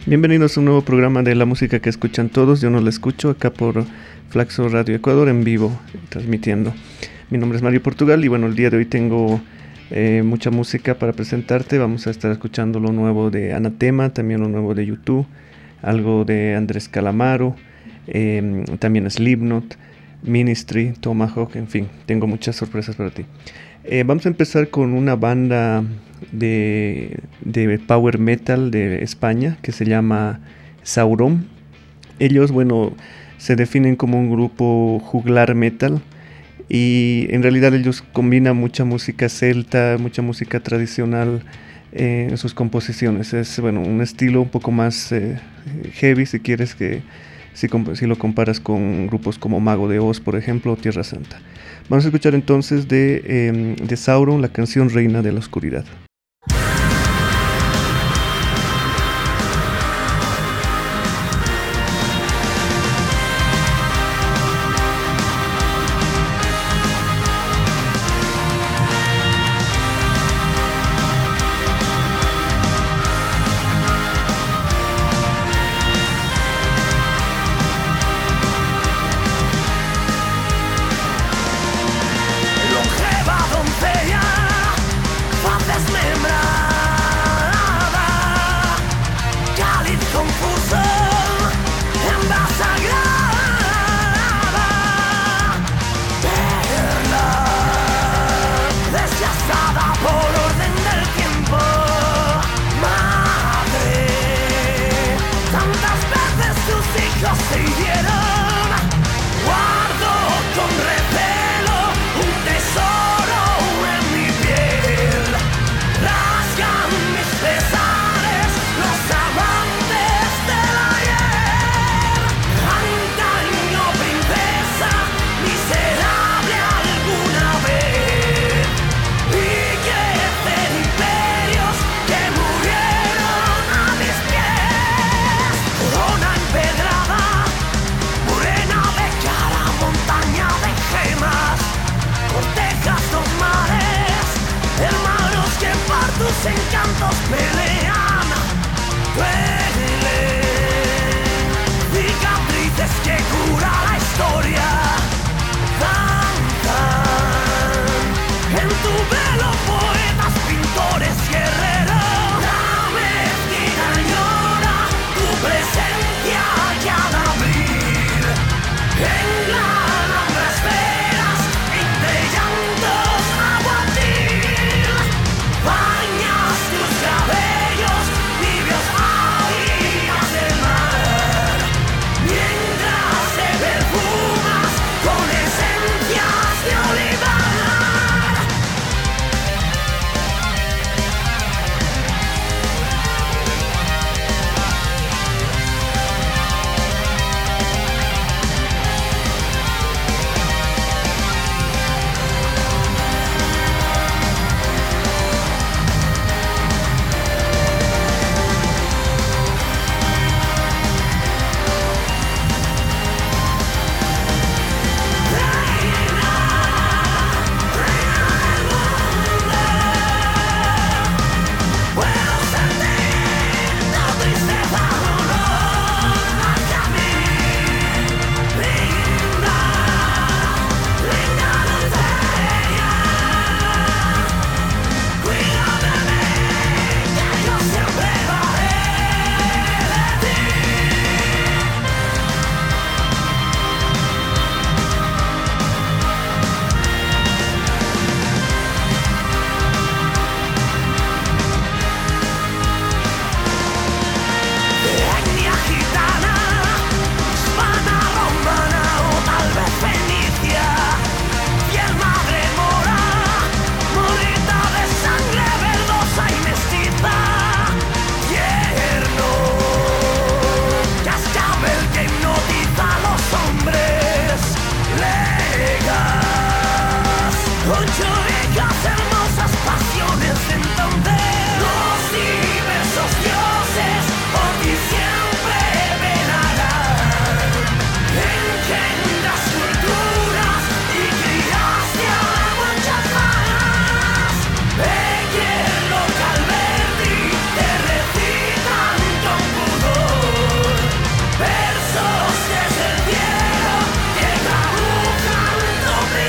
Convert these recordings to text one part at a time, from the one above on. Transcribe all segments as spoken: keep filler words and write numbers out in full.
Bienvenidos a un nuevo programa de la música que escuchan todos. Yo no la escucho acá por Flaxo Radio Ecuador en vivo, transmitiendo. Mi nombre es Mario Portugal y bueno, el día de hoy tengo eh, mucha música para presentarte. Vamos a estar escuchando lo nuevo de Anatema, también lo nuevo de YouTube, algo de Andrés Calamaro, eh, también Slipknot, Ministry, Tomahawk, en fin, tengo muchas sorpresas para ti. Eh, vamos a empezar con una banda de, de power metal de España que se llama Sauron. Ellos, bueno, se definen como un grupo juglar metal y en realidad ellos combinan mucha música celta, mucha música tradicional eh, en sus composiciones. Es, bueno, un estilo un poco más eh, heavy, si quieres, que si, si lo comparas con grupos como Mago de Oz, por ejemplo, o Tierra Santa. Vamos a escuchar entonces de, eh, de Sauron la canción Reina de la Oscuridad.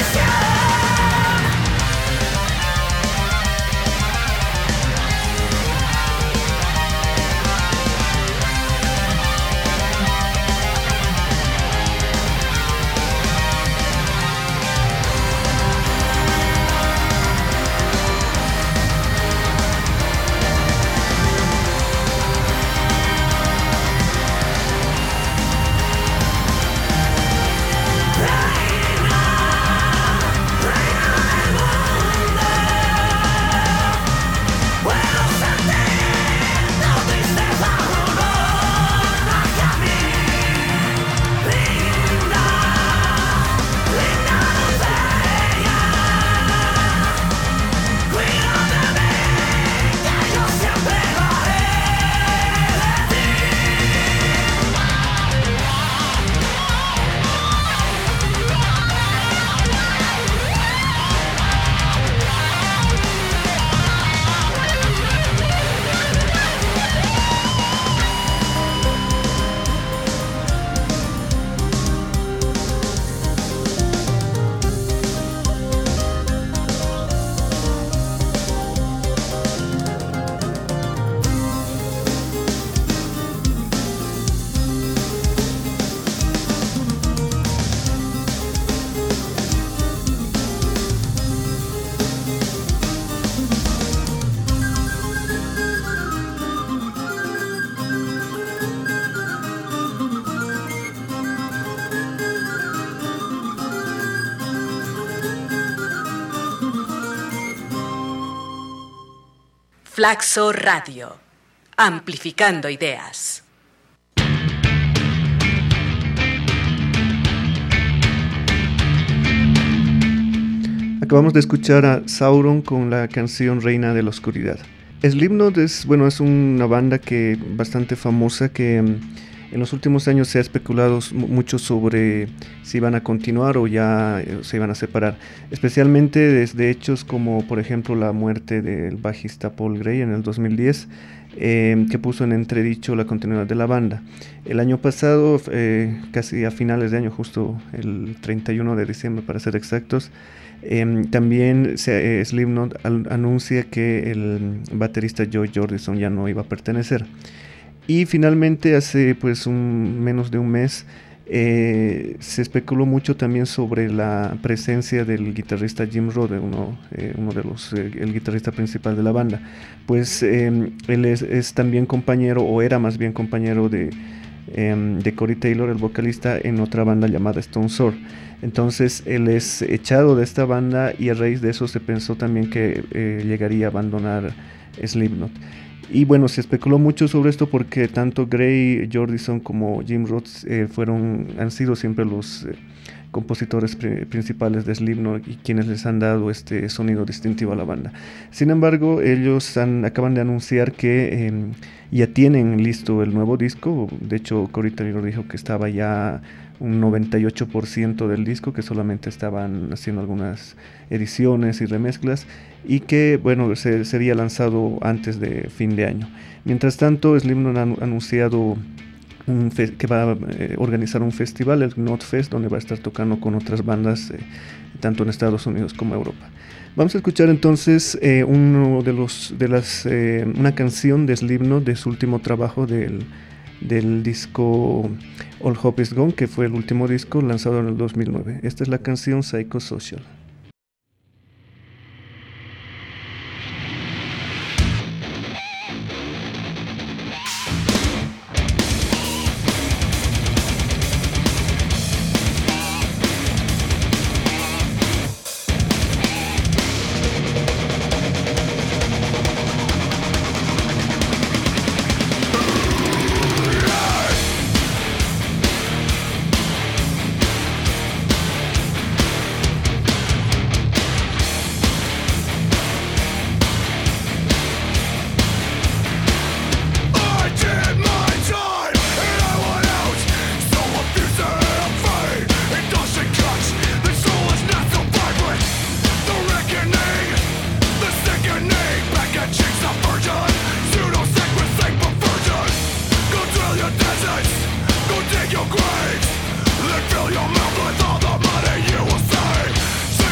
Flaxo Radio, amplificando ideas. Acabamos de escuchar a Sauron con la canción Reina de la Oscuridad. Slipknot es, bueno, es una banda que bastante famosa que en los últimos años se ha especulado mucho sobre si van a continuar o ya se iban a separar, especialmente desde hechos como por ejemplo la muerte del bajista Paul Gray en el dos mil diez, eh, que puso en entredicho la continuidad de la banda. El año pasado, eh, casi a finales de año, justo el treinta y uno de diciembre para ser exactos, eh, también se, eh, Slipknot al, anuncia que el baterista Joey Jordison ya no iba a pertenecer. Y finalmente hace pues un, menos de un mes eh, se especuló mucho también sobre la presencia del guitarrista Jim Rode, uno, eh, uno de los, eh, el guitarrista principal de la banda. Pues eh, él es, es también compañero, o era más bien compañero de, eh, de Corey Taylor, el vocalista, en otra banda llamada Stone Sour. Entonces él es echado de esta banda y a raíz de eso se pensó también que eh, llegaría a abandonar Slipknot. Y bueno, se especuló mucho sobre esto porque tanto Gray, Jordison como Jim Rhodes eh, fueron, han sido siempre los eh, compositores pr- principales de Slipknot y quienes les han dado este sonido distintivo a la banda. Sin embargo, ellos han, acaban de anunciar que eh, ya tienen listo el nuevo disco. De hecho, Corey Taylor dijo que estaba ya un noventa y ocho por ciento del disco, que solamente estaban haciendo algunas ediciones y remezclas, y que bueno, se, sería lanzado antes de fin de año. Mientras tanto, Slipknot ha anunciado un fe- que va a eh, organizar un festival, el Knotfest, donde va a estar tocando con otras bandas, eh, tanto en Estados Unidos como Europa. Vamos a escuchar entonces eh, uno de los de las eh, una canción de Slipknot de su último trabajo del del disco All Hope Is Gone, que fue el último disco lanzado en el dos mil nueve. Esta es la canción Psychosocial. Your graves, then fill your mouth with all the money you will save.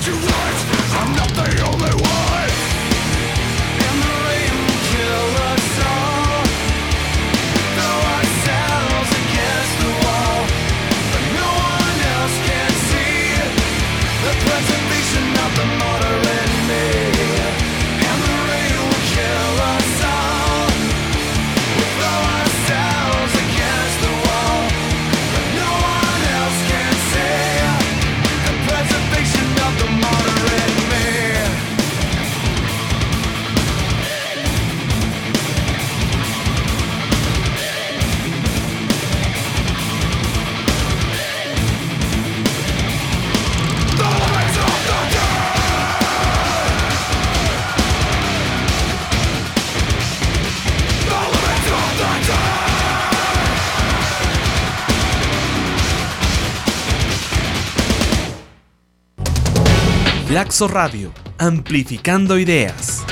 Flaxo Radio, amplificando ideas.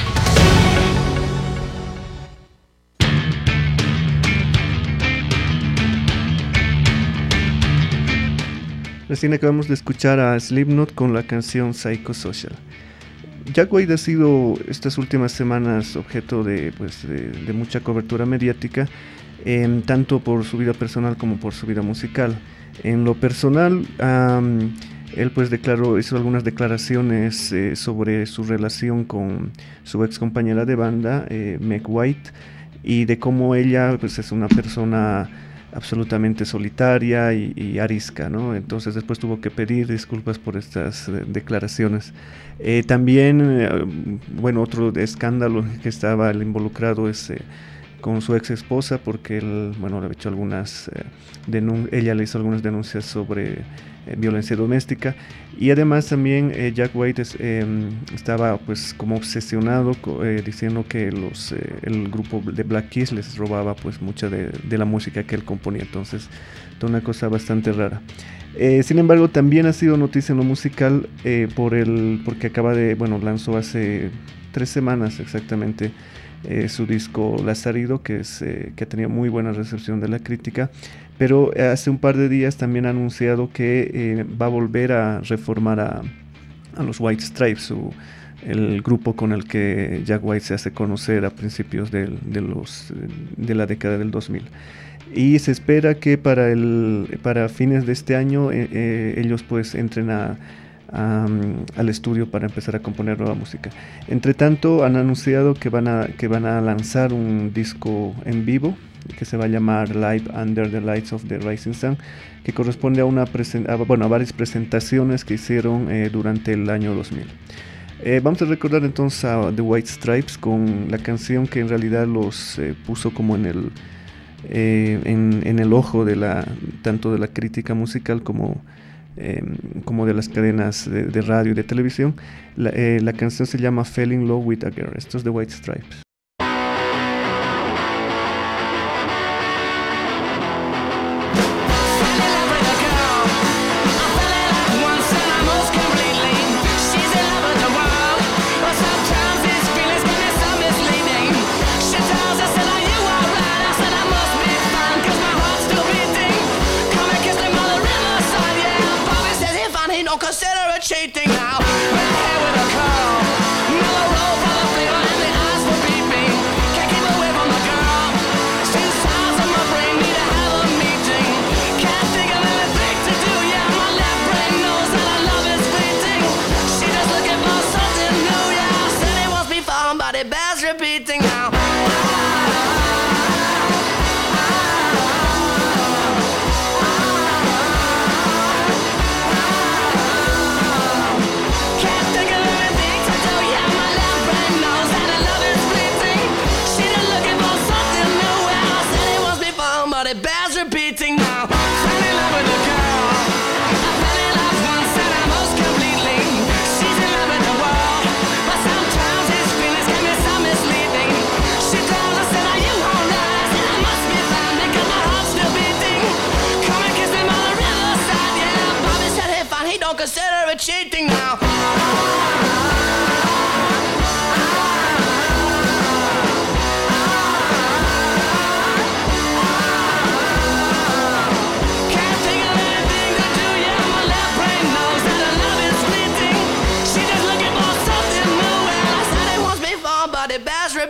Recién acabamos de escuchar a Slipknot con la canción Psychosocial. Jack White ha sido estas últimas semanas objeto de, pues, de, de mucha cobertura mediática, eh, tanto por su vida personal como por su vida musical. En lo personal, um, él pues declaró, hizo algunas declaraciones eh, sobre su relación con su ex compañera de banda, eh, Meg White, y de cómo ella pues es una persona absolutamente solitaria y, y arisca, ¿no? Entonces después tuvo que pedir disculpas por estas eh, declaraciones. Eh, también, eh, bueno, otro escándalo que estaba el involucrado es eh, con su ex esposa, porque él, bueno, le ha hecho algunas eh, denun- ella le hizo algunas denuncias sobre eh, violencia doméstica, y además también eh, Jack White es, eh, estaba pues como obsesionado eh, diciendo que los eh, el grupo de Black Keys les robaba pues mucha de, de la música que él componía. Entonces toda una cosa bastante rara. Eh, sin embargo, también ha sido noticia en lo musical eh, por el porque acaba de, bueno, lanzó hace tres semanas exactamente Eh, su disco Lazarido, que, es, eh, que ha tenido muy buena recepción de la crítica, pero hace un par de días también ha anunciado que eh, va a volver a reformar a, a los White Stripes, su, el grupo con el que Jack White se hace conocer a principios de, de, los, de la década del dos mil. Y se espera que para, el, para fines de este año eh, eh, ellos pues entren a Um, al estudio para empezar a componer nueva música. Entre tanto, han anunciado que van a que van a lanzar un disco en vivo que se va a llamar Live Under the Lights of the Rising Sun, que corresponde a una presen- a, bueno, a varias presentaciones que hicieron eh, durante el año dos mil. Eh, vamos a recordar entonces a The White Stripes con la canción que en realidad los eh, puso como en el eh, en, en el ojo de la tanto de la crítica musical como Eh, como de las cadenas de, de radio y de televisión. La, eh, la canción se llama Fell in Love with a Girl. Esto es The White Stripes. Cheating now, red hair with a curl, mellow roll full of flavor and the eyes were beeping. Can't keep away from the girl. She's sides of my brain, need to have a meeting. Can't think of anything to do, yeah, my left brain knows that our love is fleeting. She just looking for something new, yeah, said it wants me found, but it bears repeating now. Repeating now, fell in love with a girl. I fell in love once and I most completely. She's in love with the world, but sometimes his feelings can be so misleading. She tells us that you won't rise, and I must be fine because my heart's still beating. Come and kiss me on the riverside, yeah. Bobby said hey fine, he don't consider it cheating now.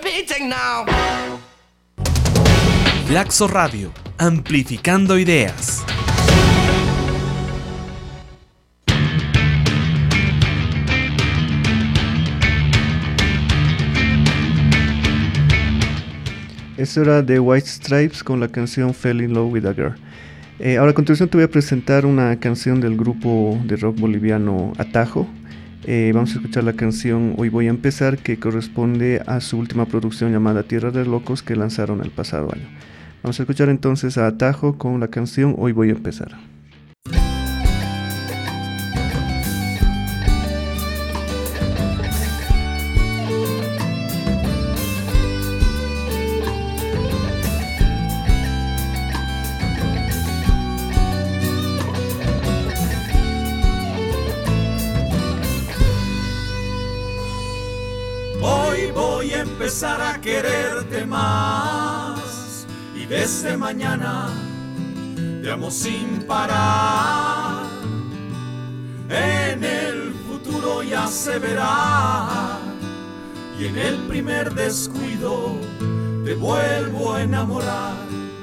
repeating now. Flaxo Radio, amplificando ideas. Eso era de White Stripes con la canción Fell in Love with a Girl. Eh, ahora a continuación te voy a presentar una canción del grupo de rock boliviano Atajo. Eh, vamos a escuchar la canción Hoy Voy a Empezar, que corresponde a su última producción llamada Tierra de Locos, que lanzaron el pasado año. Vamos a escuchar entonces a Atajo con la canción Hoy Voy a Empezar. Empezar a quererte más y desde mañana te amo sin parar. En el futuro ya se verá y en el primer descuido te vuelvo a enamorar.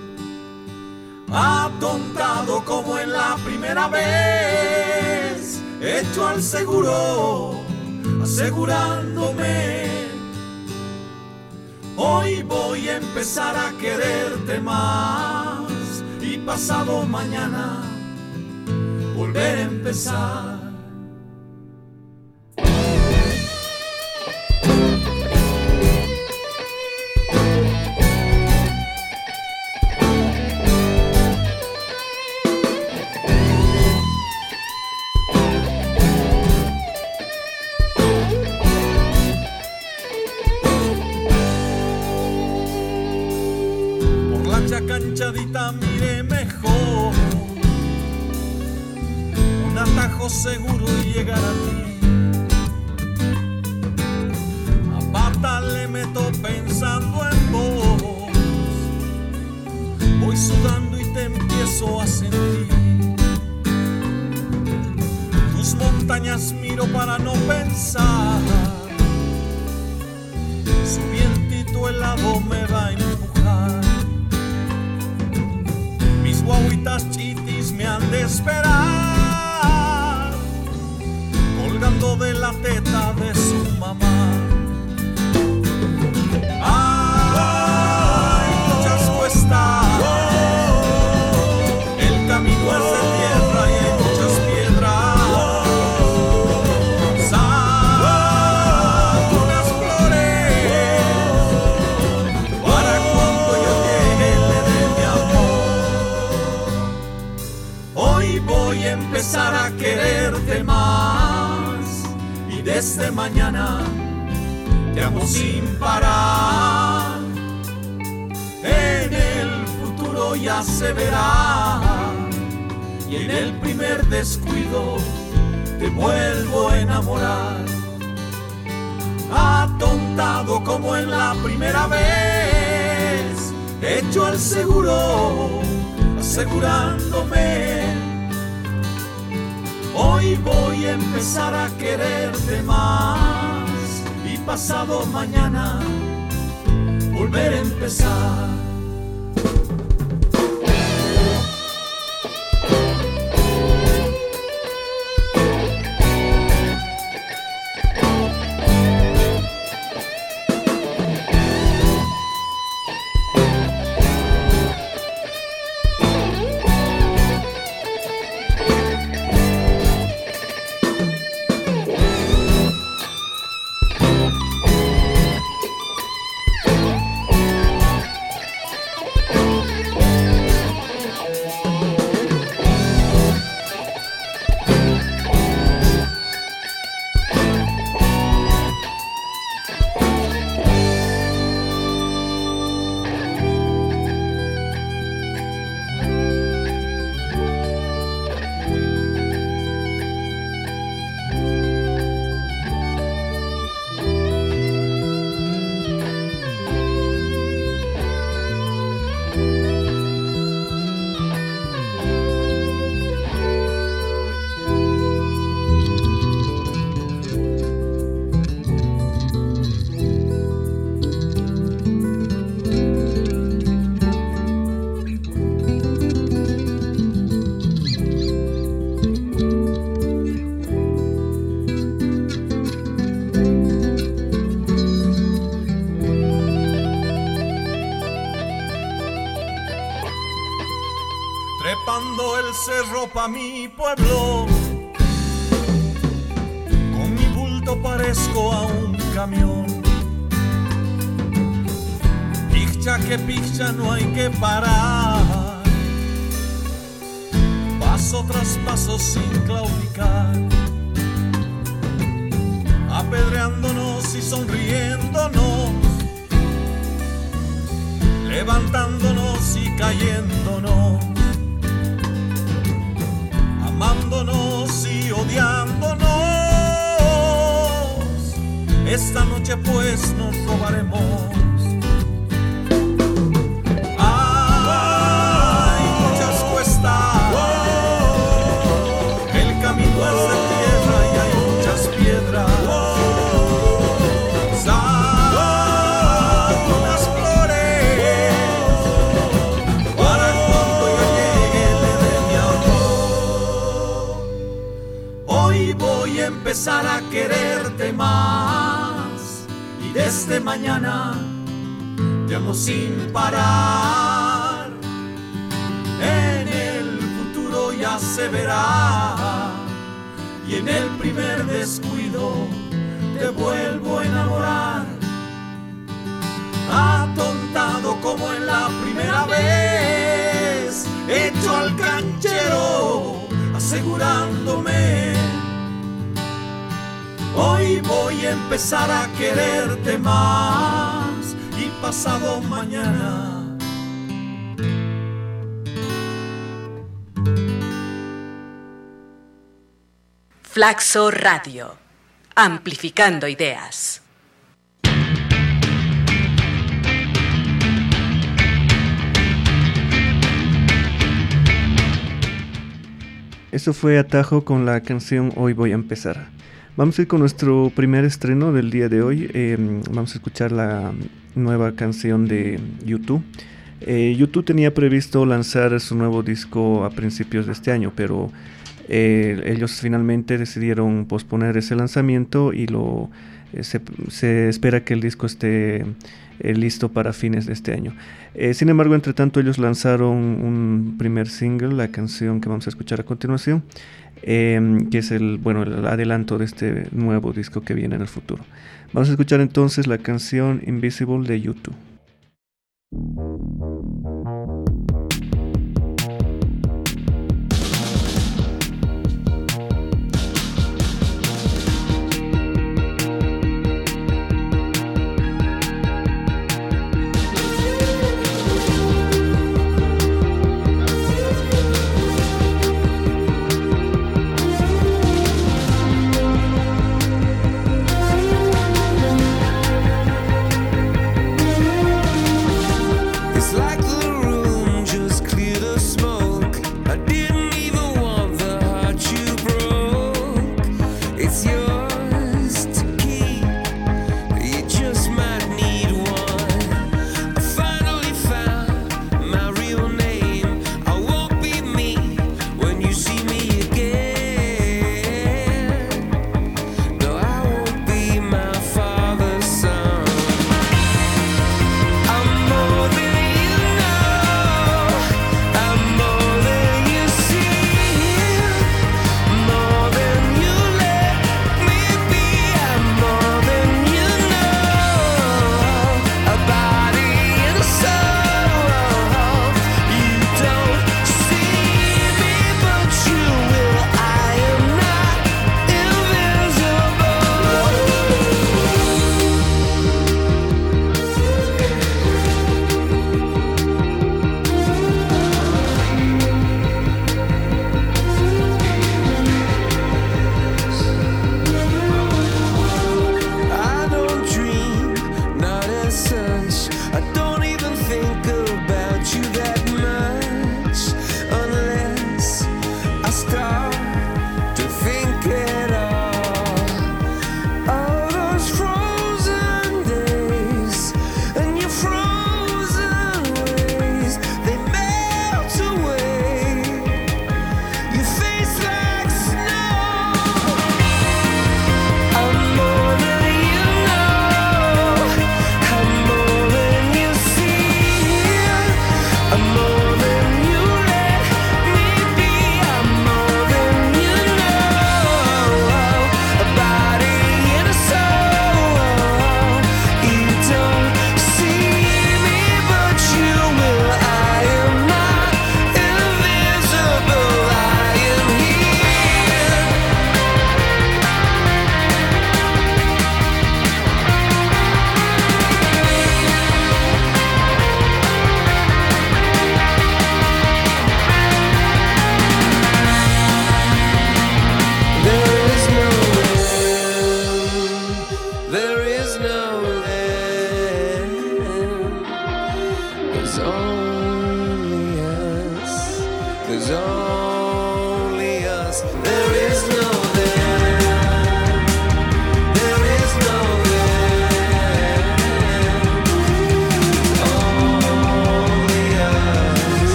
Atontado como en la primera vez, hecho al seguro, asegurándome. Hoy voy a empezar a quererte más y pasado mañana volver a empezar. Canchadita mire mejor, un atajo seguro y llegar a ti. A pata le meto pensando en vos, voy sudando y te empiezo a sentir. Tus montañas miro para no pensar, su vientito helado me va a empujar. Mis guaguitas chitis me han de esperar, colgando de la teta de su mamá. Hay muchas cuestas, el camino es de tierra y hay muchas piedras. Saco unas flores para cuando yo llegue le dé mi amor. Hoy voy a empezar a quererte más y desde mañana te amo sin parar. En el futuro ya se verá y en el primer descuido te vuelvo a enamorar. Atontado como en la primera vez, hecho al seguro, asegurándome. Hoy voy a empezar a quererte más y pasado mañana volver a empezar. Llevando el cerro pa' mi pueblo, con mi bulto parezco a un camión. Piccha que piccha, no hay que parar, paso tras paso sin claudicar, apedreándonos y sonriéndonos, levantándonos y cayéndonos, amándonos y odiándonos. Esta noche pues nos robaremos. Hay muchas cuestas, el camino es de tierra y hay muchas piedras. Hay unas flores para cuando yo llegue le dé mi amor. Hoy voy a empezar a quererte más y desde mañana te amo sin parar. En el futuro ya se verá y en el primer descuido te vuelvo a enamorar. Atontado como en la primera vez, hecho al canchero asegurándome. Hoy voy a empezar a quererte más y pasado mañana Flaxo Radio, amplificando ideas. Eso fue Atajo con la canción Hoy Voy a Empezar. Vamos a ir con nuestro primer estreno del día de hoy. Eh, vamos a escuchar la nueva canción de U dos. Eh, U dos tenía previsto lanzar su nuevo disco a principios de este año, pero eh, ellos finalmente decidieron posponer ese lanzamiento y lo eh, se, se espera que el disco esté eh, listo para fines de este año. Eh, sin embargo, entre tanto, ellos lanzaron un primer single, la canción que vamos a escuchar a continuación, eh, que es el, bueno, el adelanto de este nuevo disco que viene en el futuro. Vamos a escuchar entonces la canción Invisible de U dos. We'll be right back.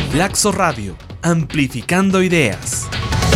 Flaxo Radio, amplificando ideas.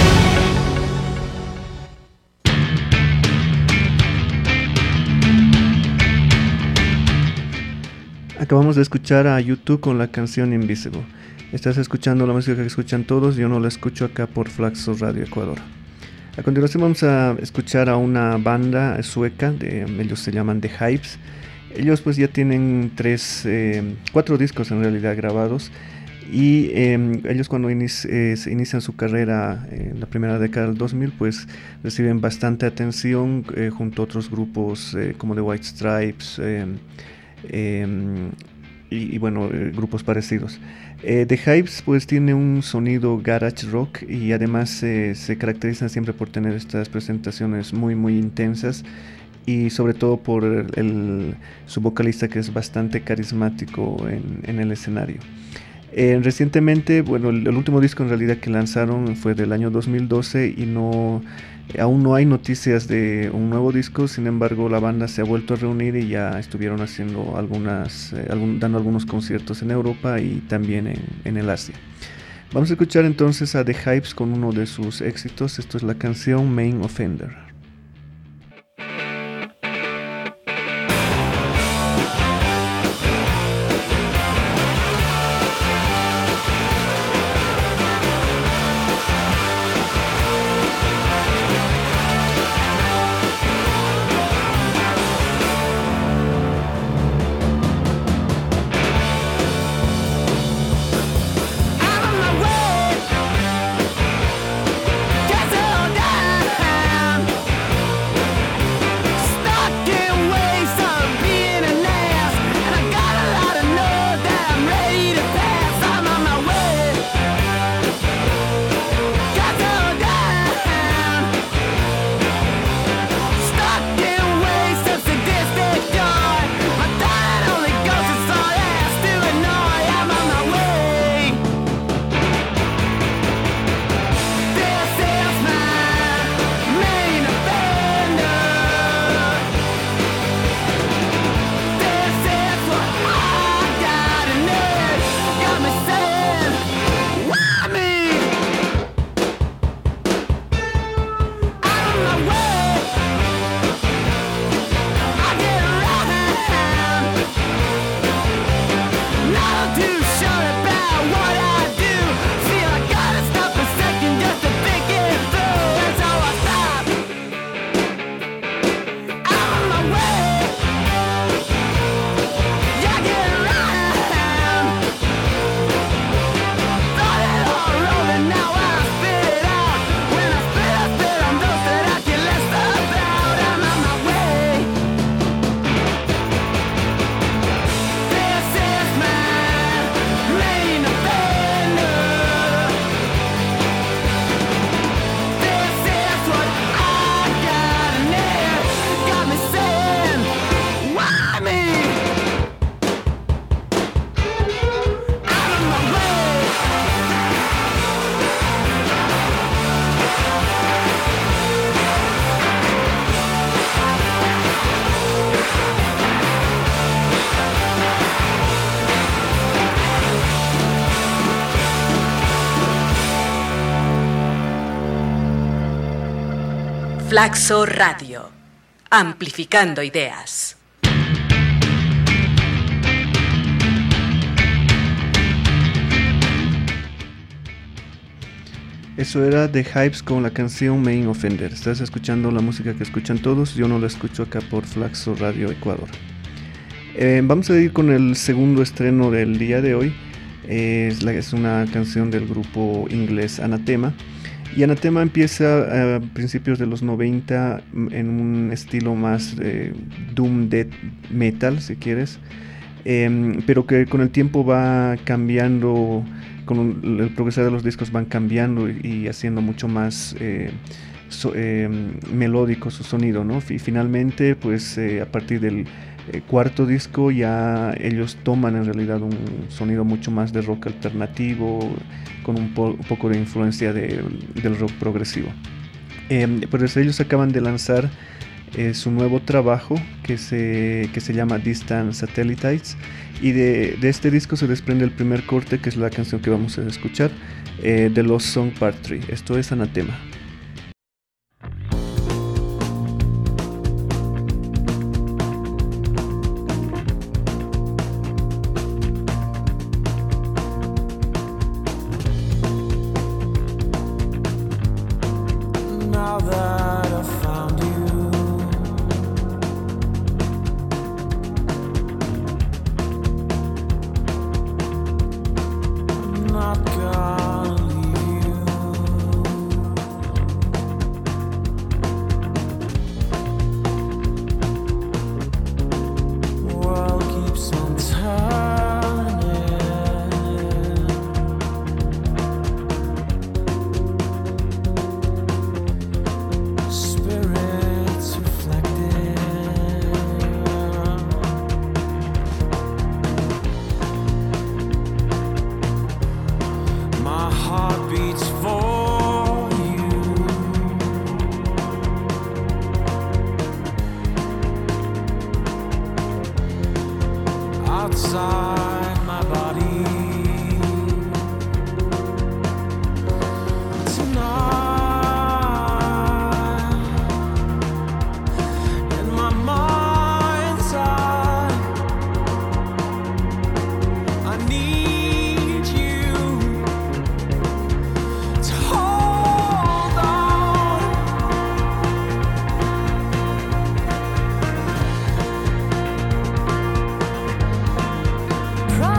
Acabamos de escuchar a YouTube con la canción Invisible. Estás escuchando la música que escuchan todos, yo no la escucho acá por Flaxo Radio Ecuador. A continuación vamos a escuchar a una banda sueca, de, ellos se llaman The Hypes. Ellos pues ya tienen tres, eh, cuatro discos en realidad grabados. Y eh, ellos cuando inici- eh, inician su carrera en la primera década del dos mil pues reciben bastante atención eh, junto a otros grupos eh, como The White Stripes eh, eh, y, y bueno, eh, grupos parecidos. Eh, The Hypes pues tiene un sonido garage rock y además eh, se caracterizan siempre por tener estas presentaciones muy muy intensas y sobre todo por el, el, su vocalista que es bastante carismático en, en el escenario. Eh, recientemente, bueno, el, el último disco en realidad que lanzaron fue del año dos mil doce y no, aún no hay noticias de un nuevo disco. Sin embargo, la banda se ha vuelto a reunir y ya estuvieron haciendo algunas, eh, algún, dando algunos conciertos en Europa y también en, en el Asia. Vamos a escuchar entonces a The Hypes con uno de sus éxitos. Esto es la canción Main Offender. Flaxo Radio, amplificando ideas. Eso era The Hypes con la canción Main Offender. Estás escuchando la música que escuchan todos, yo no la escucho acá por Flaxo Radio Ecuador. Eh, vamos a ir con el segundo estreno del día de hoy. Eh, es, la, es una canción del grupo inglés Anathema. Y Anathema empieza a principios de los noventa en un estilo más eh, doom death metal, si quieres, eh, pero que con el tiempo va cambiando, con el progresar de los discos van cambiando y, y haciendo mucho más eh, so, eh, melódico su sonido, ¿no? Y finalmente, pues eh, a partir del eh, cuarto disco ya ellos toman en realidad un sonido mucho más de rock alternativo, con un, po- un poco de influencia de, del rock progresivo. Eh, pues ellos acaban de lanzar eh, su nuevo trabajo que se, que se llama Distant Satellites, y de, de este disco se desprende el primer corte, que es la canción que vamos a escuchar, eh, de Lost Song Part tres. Esto es Anatema. Now that I found you, I'm not gonna leave you. World keeps on turning. Spirits reflecting. My heart beats for you. Outside my body tonight. In my mind's eye, I need you to hold on. Promise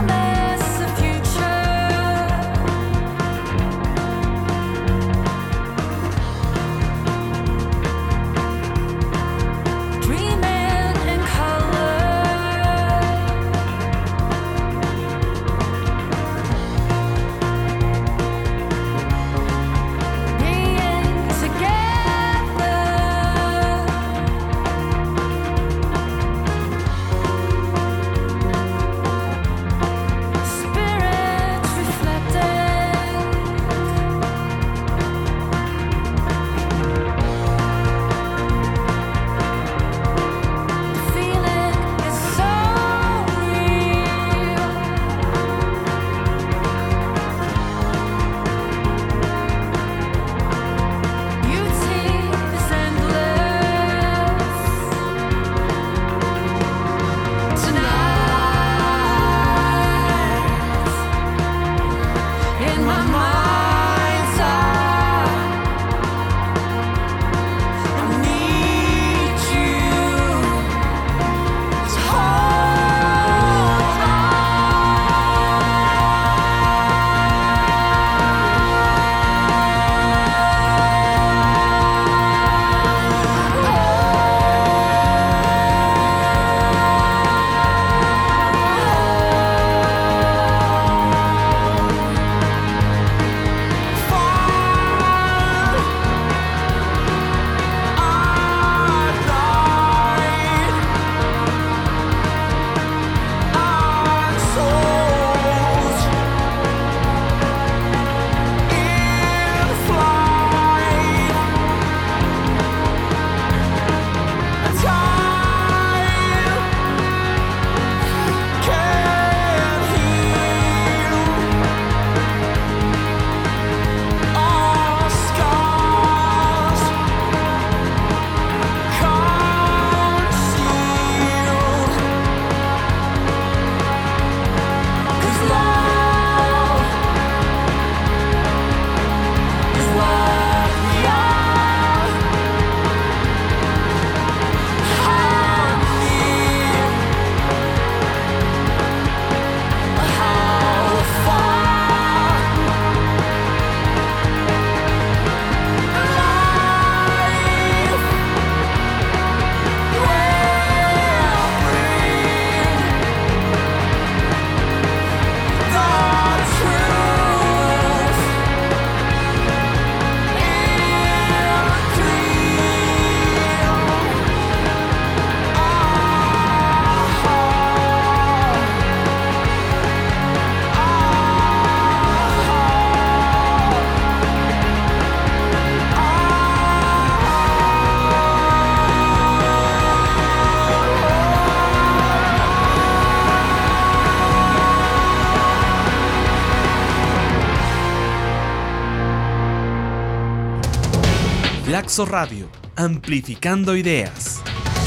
Flaxo Radio, amplificando ideas.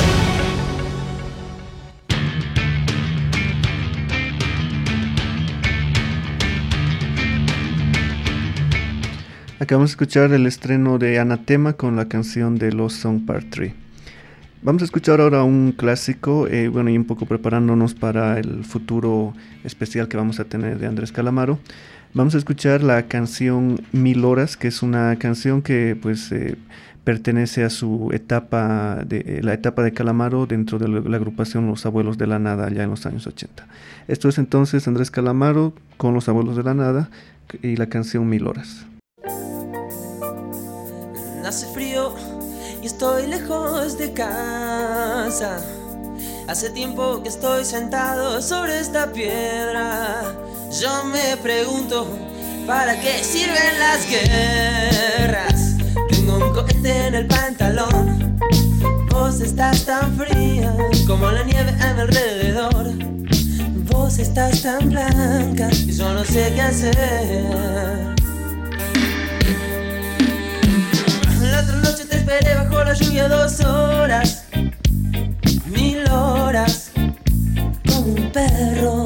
Acabamos de escuchar el estreno de Anatema con la canción de Lost Song Part tres. Vamos a escuchar ahora un clásico, eh, bueno, y un poco preparándonos para el futuro especial que vamos a tener de Andrés Calamaro. Vamos a escuchar la canción Mil Horas, que es una canción que pues eh, pertenece a su etapa, de eh, la etapa de Calamaro dentro de la agrupación Los Abuelos de la Nada, allá en los años ochenta. Esto es entonces Andrés Calamaro con Los Abuelos de la Nada y la canción Mil Horas. Hace frío y estoy lejos de casa. Hace tiempo que estoy sentado sobre esta piedra. Yo me pregunto, ¿para qué sirven las guerras? Tengo un cohete en el pantalón. Vos estás tan fría como la nieve a mi alrededor. Vos estás tan blanca y yo no sé qué hacer. La otra noche te esperé bajo la lluvia dos horas, mil horas, como un perro.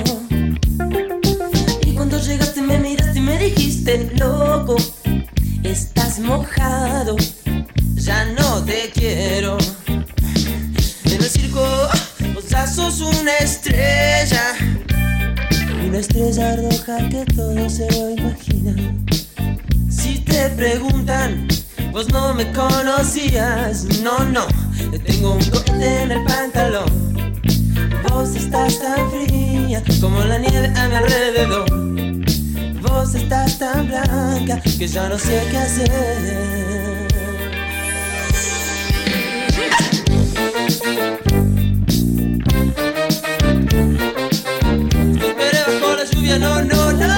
Y cuando llegaste me miraste y me dijiste, loco, estás mojado, ya no te quiero. En el circo vos ya sos una estrella, una estrella roja que todo se lo imagina. Si te preguntan, vos no me conocías, no, no, tengo un cohete en el pantalón. Vos estás tan fría como la nieve a mi alrededor. Vos estás tan blanca que ya no sé qué hacer. Te esperé bajo la lluvia, no, no, no.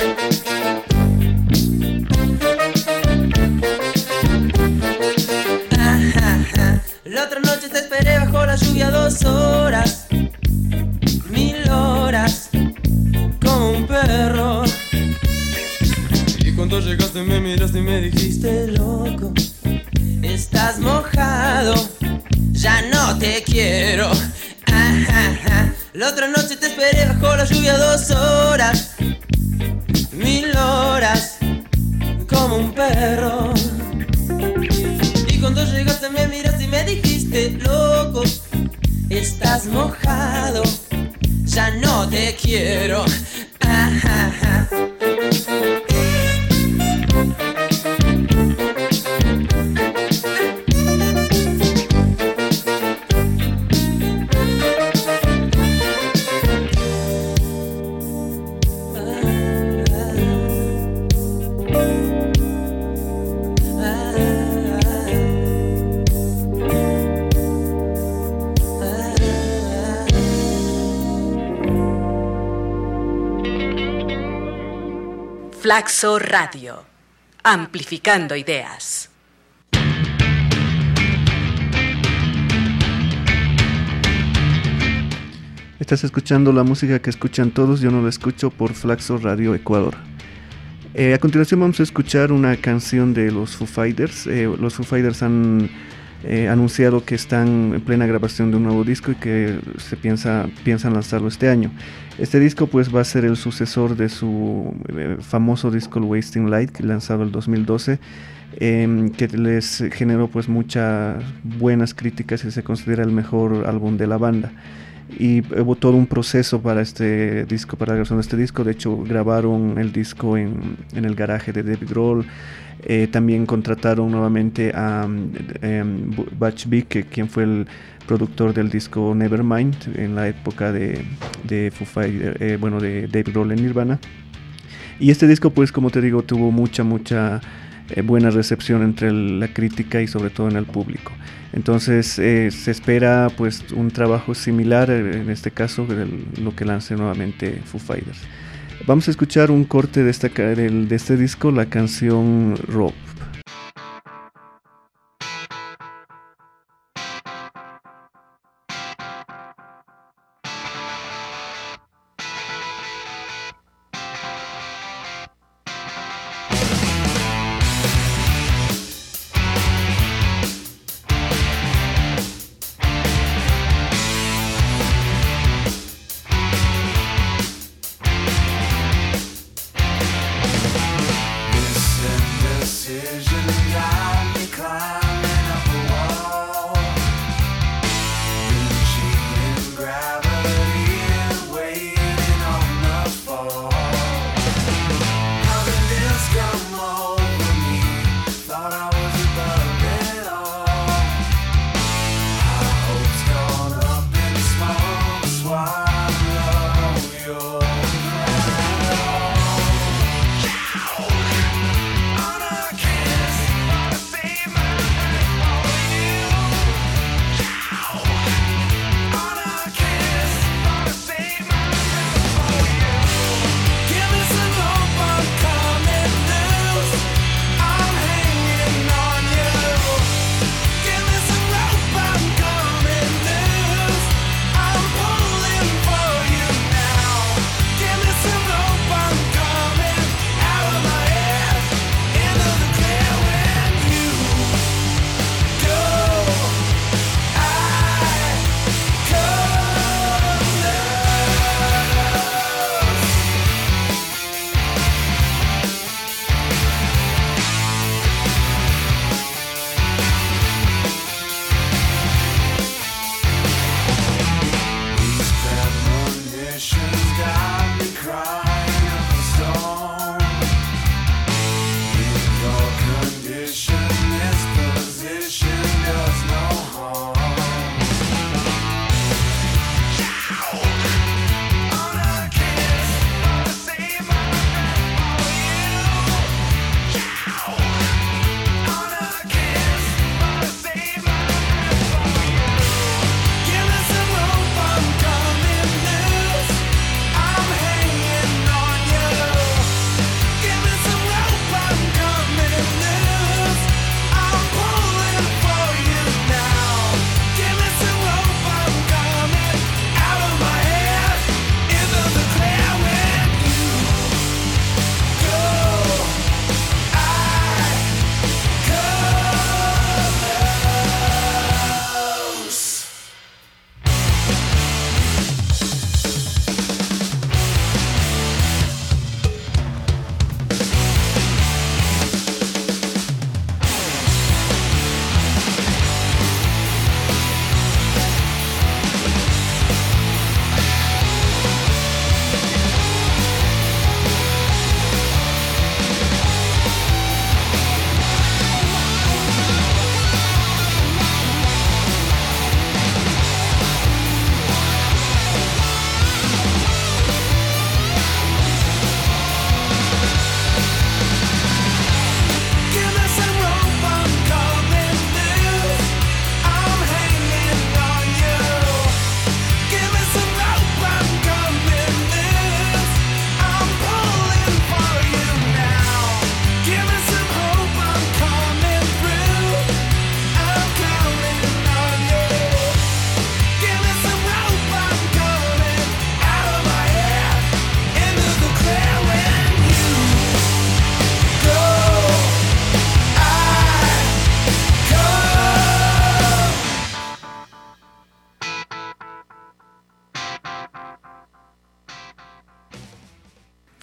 La otra noche te esperé bajo la lluvia dos horas, mil horas, como un perro. Y cuando llegaste me miraste y me dijiste, loco, estás mojado, ya no te quiero. Ah, ah, ah. La otra noche te esperé bajo la lluvia dos horas, mil horas, como un perro. Y cuando llegaste me miraste y me dijiste, loco, estás mojado, ya no te quiero. Ah, ah, ah. Flaxo Radio, amplificando ideas. Estás escuchando la música que escuchan todos, yo no la escucho por Flaxo Radio Ecuador. Eh, a continuación vamos a escuchar una canción de los Foo Fighters. Eh, los Foo Fighters han eh, anunciado que están en plena grabación de un nuevo disco y que se piensa piensan lanzarlo este año. Este disco pues va a ser el sucesor de su eh, famoso disco el Wasting Light, lanzado el dos mil doce, eh, que les generó pues muchas buenas críticas y se considera el mejor álbum de la banda. Y hubo todo un proceso para este disco, para la grabación de este disco. De hecho grabaron el disco en, en el garaje de David Grohl. Eh, también contrataron nuevamente a um, Butch Vig, que, quien fue el productor del disco Nevermind en la época de, de Foo Fighters, eh, bueno, de David Grohl en Nirvana. Y este disco pues, como te digo, tuvo mucha mucha eh, buena recepción entre el, la crítica y sobre todo en el público. Entonces eh, se espera pues un trabajo similar, eh, en este caso de lo que lance nuevamente Foo Fighters. Vamos a escuchar un corte de, esta, de, de este disco, la canción Rope.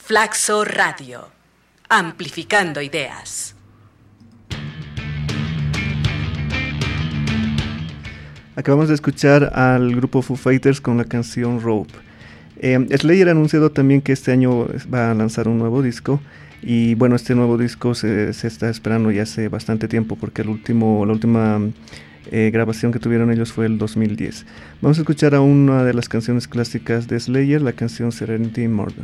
Flaxo Radio, amplificando ideas. Acabamos de escuchar al grupo Foo Fighters con la canción Rope. Eh, Slayer ha anunciado también que este año va a lanzar un nuevo disco. Y bueno, este nuevo disco se, se está esperando ya hace bastante tiempo, porque el último, la última eh, grabación que tuvieron ellos fue el dos mil diez. Vamos a escuchar a una de las canciones clásicas de Slayer, la canción Serenity Murder.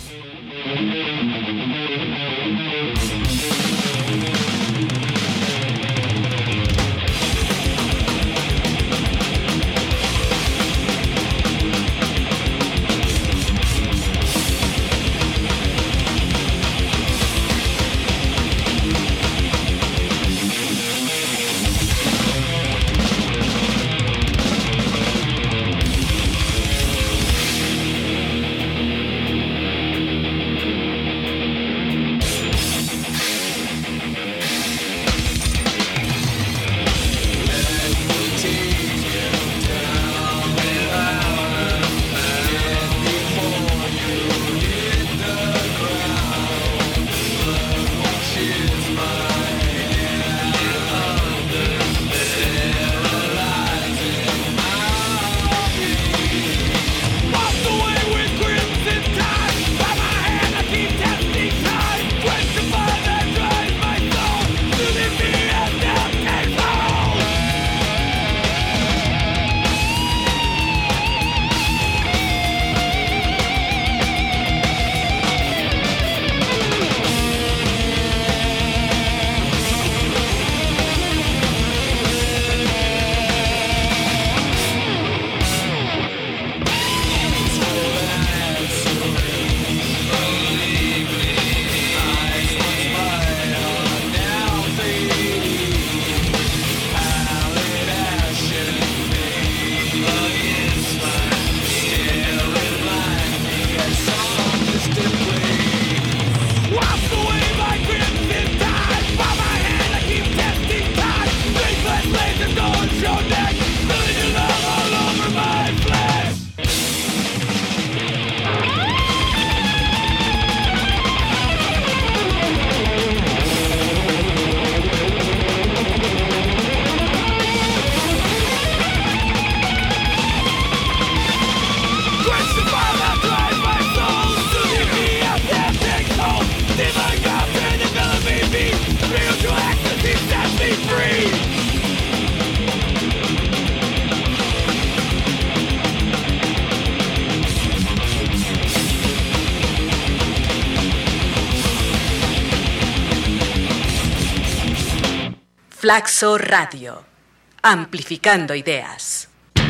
Flaxo Radio, amplificando ideas.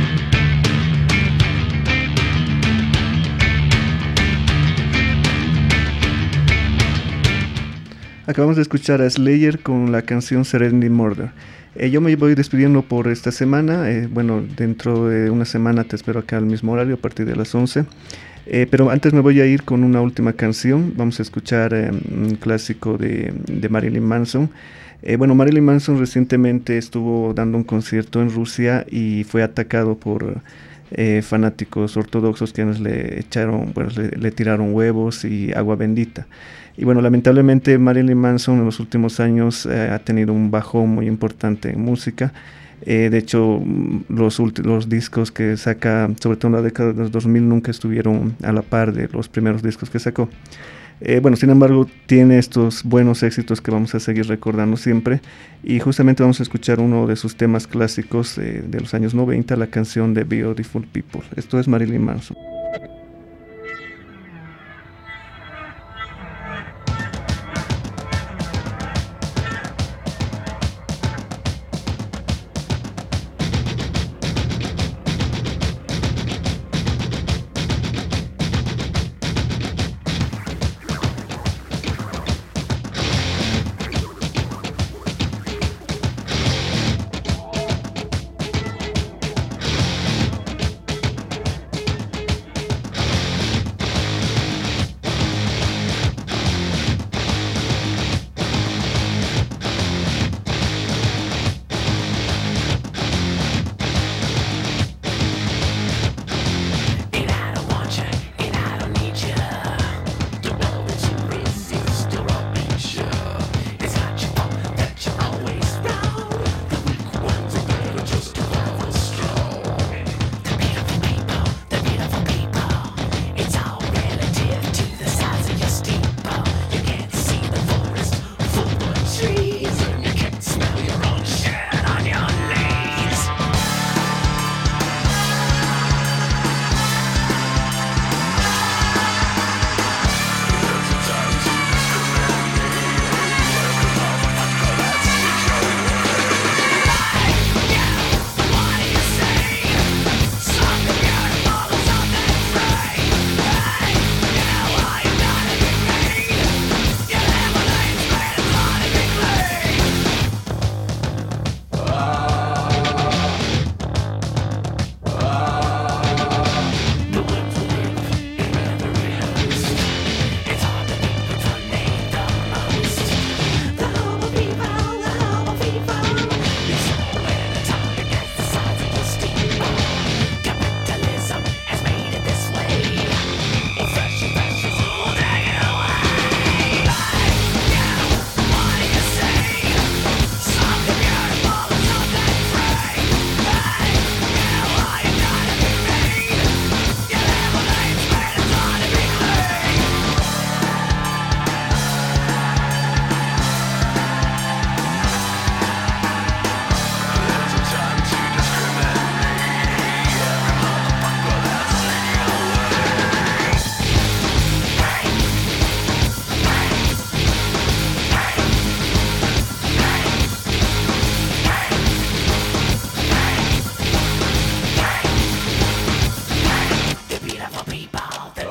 Acabamos de escuchar a Slayer con la canción Serenity Murder. Eh, yo me voy despidiendo por esta semana. Eh, bueno, dentro de una semana te espero acá al mismo horario, a partir de las once. Eh, pero antes me voy a ir con una última canción. Vamos a escuchar eh, un clásico de, de Marilyn Manson. Eh, bueno, Marilyn Manson recientemente estuvo dando un concierto en Rusia y fue atacado por eh, fanáticos ortodoxos quienes le echaron, bueno, le, le tiraron huevos y agua bendita. Y bueno, lamentablemente Marilyn Manson en los últimos años eh, ha tenido un bajón muy importante en música. Eh, de hecho, los, los discos que saca, sobre todo en la década de los dos mil, nunca estuvieron a la par de los primeros discos que sacó. Eh, bueno, sin embargo, tiene estos buenos éxitos que vamos a seguir recordando siempre. Y justamente vamos a escuchar uno de sus temas clásicos eh, de los años noventa, la canción de Beautiful People. Esto es Marilyn Manson.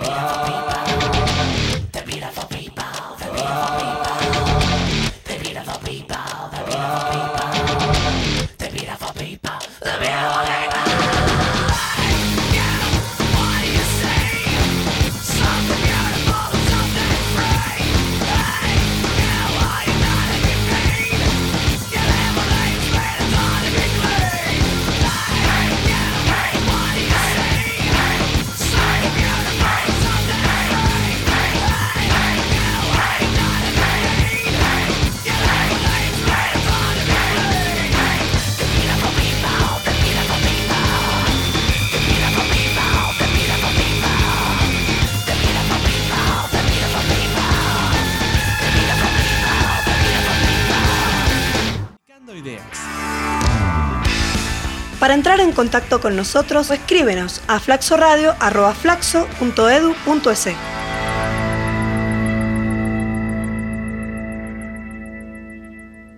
Para entrar en contacto con nosotros, escríbenos a flaxoradio arroba flaxo punto edu punto es.